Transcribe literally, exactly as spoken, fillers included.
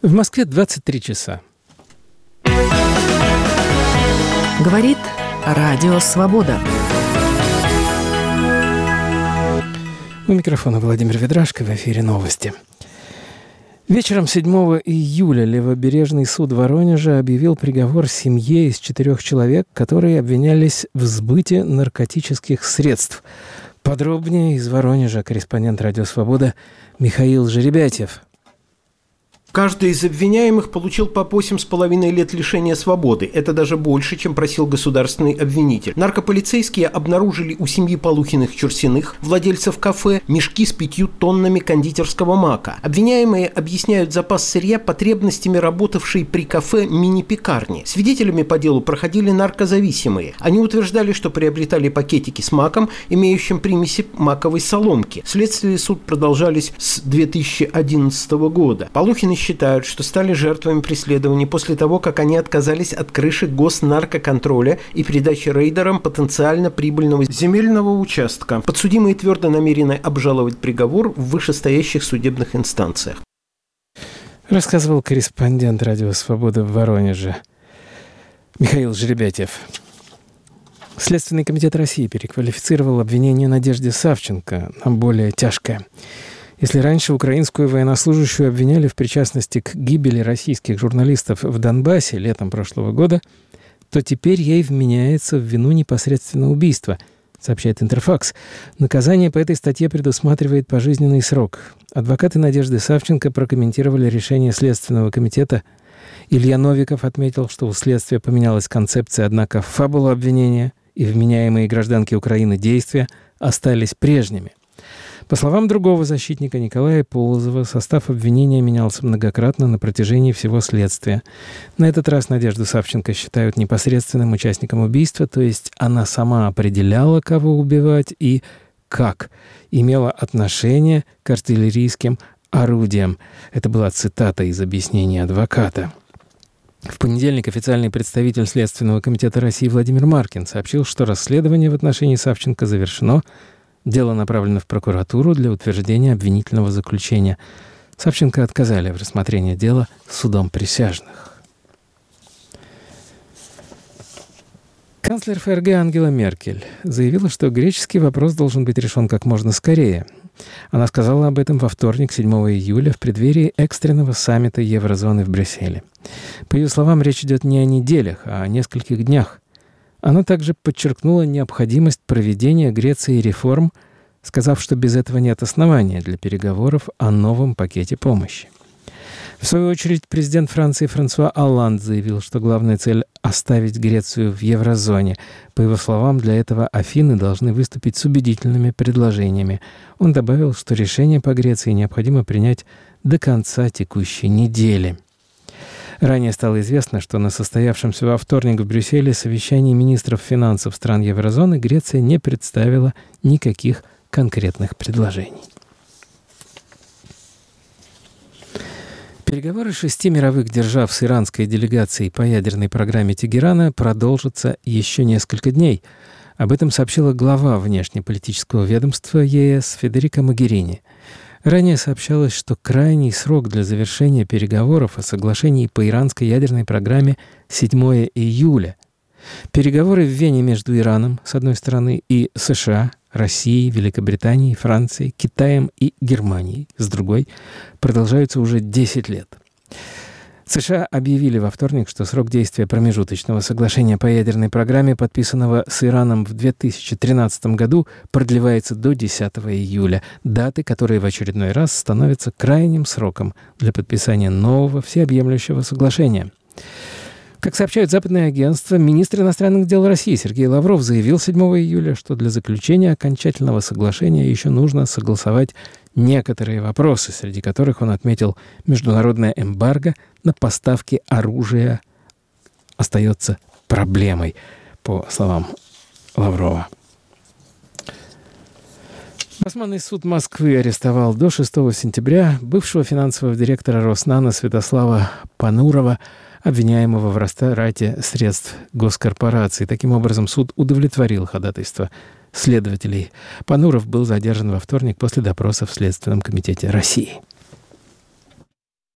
В Москве двадцать три часа. Говорит Радио Свобода. У микрофона Владимир Ведрашко, в эфире новости. Вечером седьмого июля Левобережный суд Воронежа объявил приговор семье из четырех человек, которые обвинялись в сбыте наркотических средств. Подробнее из Воронежа корреспондент Радио Свобода Михаил Жеребятев. Каждый из обвиняемых получил по восемь с половиной лет лишения свободы. Это даже больше, чем просил государственный обвинитель. Наркополицейские обнаружили у семьи Полухиных-Чурсиных, владельцев кафе, мешки с пятью тоннами кондитерского мака. Обвиняемые объясняют запас сырья потребностями работавшей при кафе мини-пекарни. Свидетелями по делу проходили наркозависимые. Они утверждали, что приобретали пакетики с маком, имеющим примеси маковой соломки. Следственный суд продолжались с две тысячи одиннадцатого года. Полухины считают, что стали жертвами преследований после того, как они отказались от крыши госнаркоконтроля и передачи рейдерам потенциально прибыльного земельного участка. Подсудимые твердо намерены обжаловать приговор в вышестоящих судебных инстанциях. Рассказывал корреспондент Радио Свобода в Воронеже Михаил Жеребятев. Следственный комитет России переквалифицировал обвинение Надежды Савченко на более тяжкое. Если раньше украинскую военнослужащую обвиняли в причастности к гибели российских журналистов в Донбассе летом прошлого года, то теперь ей вменяется в вину непосредственно убийства, сообщает Интерфакс. Наказание по этой статье предусматривает пожизненный срок. Адвокаты Надежды Савченко прокомментировали решение Следственного комитета. Илья Новиков отметил, что у следствия поменялась концепция, однако фабула обвинения и вменяемые гражданке Украины действия остались прежними. По словам другого защитника Николая Полозова, состав обвинения менялся многократно на протяжении всего следствия. На этот раз Надежду Савченко считают непосредственным участником убийства, то есть она сама определяла, кого убивать и как, имела отношение к артиллерийским орудиям. Это была цитата из объяснения адвоката. В понедельник официальный представитель Следственного комитета России Владимир Маркин сообщил, что расследование в отношении Савченко завершено. Дело направлено в прокуратуру для утверждения обвинительного заключения. Савченко отказали в рассмотрении дела судом присяжных. Канцлер ФРГ Ангела Меркель заявила, что греческий вопрос должен быть решен как можно скорее. Она сказала об этом во вторник, седьмого июля, в преддверии экстренного саммита Еврозоны в Брюсселе. По ее словам, речь идет не о неделях, а о нескольких днях. Она также подчеркнула необходимость проведения Греции реформ, сказав, что без этого нет основания для переговоров о новом пакете помощи. В свою очередь, президент Франции Франсуа Олланд заявил, что главная цель – оставить Грецию в еврозоне. По его словам, для этого Афины должны выступить с убедительными предложениями. Он добавил, что решение по Греции необходимо принять до конца текущей недели. Ранее стало известно, что на состоявшемся во вторник в Брюсселе совещании министров финансов стран еврозоны Греция не представила никаких конкретных предложений. Переговоры шести мировых держав с иранской делегацией по ядерной программе Тегерана продолжатся еще несколько дней. Об этом сообщила глава внешнеполитического ведомства ЕС Федерика Могерини. Ранее сообщалось, что крайний срок для завершения переговоров о соглашении по иранской ядерной программе седьмого июля. Переговоры в Вене между Ираном, с одной стороны, и США, Россией, Великобританией, Францией, Китаем и Германией, с другой, продолжаются уже десять лет. США объявили во вторник, что срок действия промежуточного соглашения по ядерной программе, подписанного с Ираном в две тысячи тринадцатом году, продлевается до десятого июля, даты, которые в очередной раз становятся крайним сроком для подписания нового всеобъемлющего соглашения. Как сообщают западные агентства, министр иностранных дел России Сергей Лавров заявил седьмого июля, что для заключения окончательного соглашения еще нужно согласовать некоторые вопросы, среди которых он отметил, международное эмбарго на поставки оружия остается проблемой, по словам Лаврова. Басманный суд Москвы арестовал до шестого сентября бывшего финансового директора Роснано Святослава Панурова, обвиняемого в растрате средств госкорпорации. Таким образом, суд удовлетворил ходатайство следователей. Пануров был задержан во вторник после допроса в Следственном комитете России.